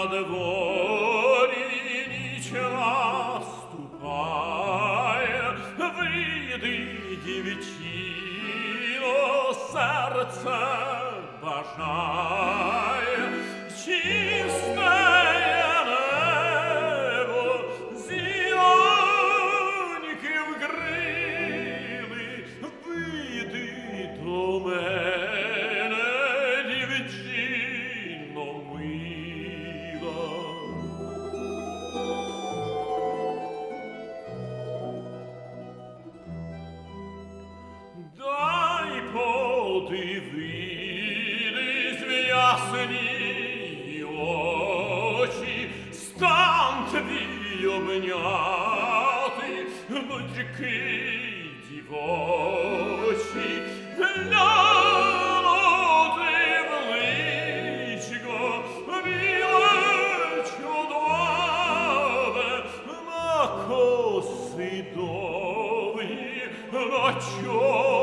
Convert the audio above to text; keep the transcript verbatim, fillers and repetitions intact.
на дворі ніч наступає, вийди, дівчино, серце бажає, чисте небо, зіроньки вгрили, вийди до мене, дівчино мила. Дай подивитись в ясні очі, стан твій обняти, батьки дівочі, глянути в личко, біле чудове, на коси довгі, на чорні